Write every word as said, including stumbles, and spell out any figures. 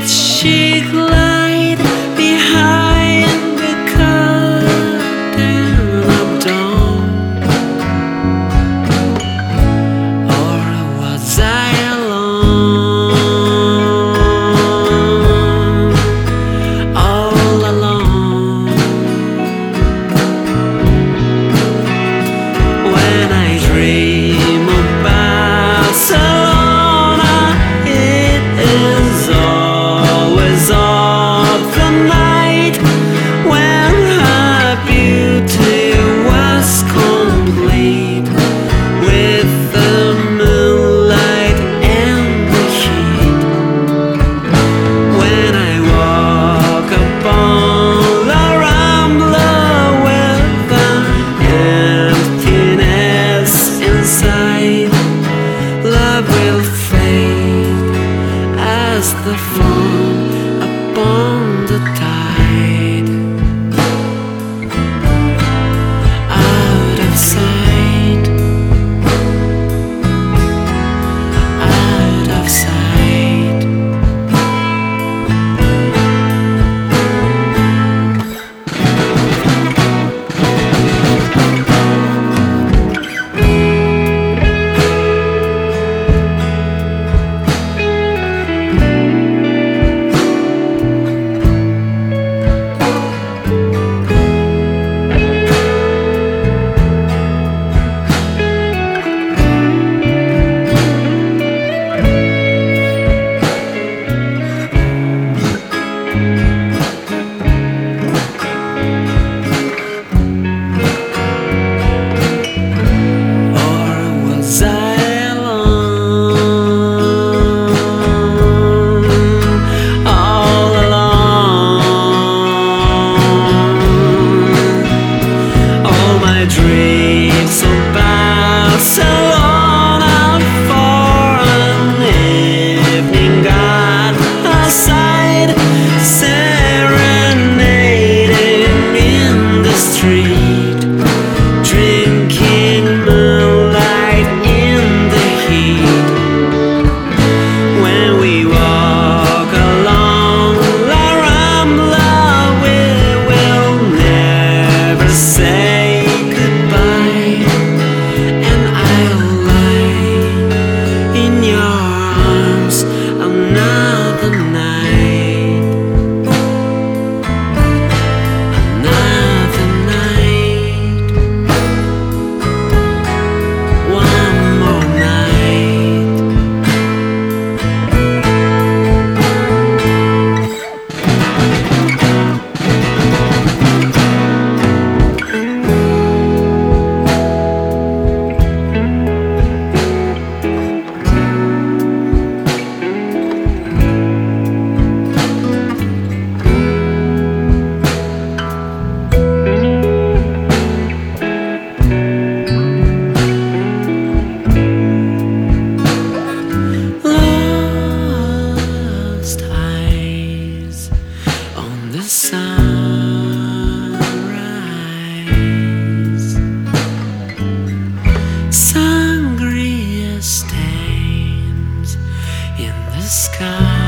did she glide behind the curtain of dawn? Or was I alone, all alone? When I dream about Salona, it is always of the night when her beauty was complete, with the moonlight and the heat. When I walk upon the Rambla with an emptiness inside, love will fade as the foam upon the tide. Out of sight, out of sight. Dreams about Salona for an evening got aside, serenading in the street, drinking moonlight in the heat. When we walk along La Rambla, we will never say sunrise, sangria stains in the sky.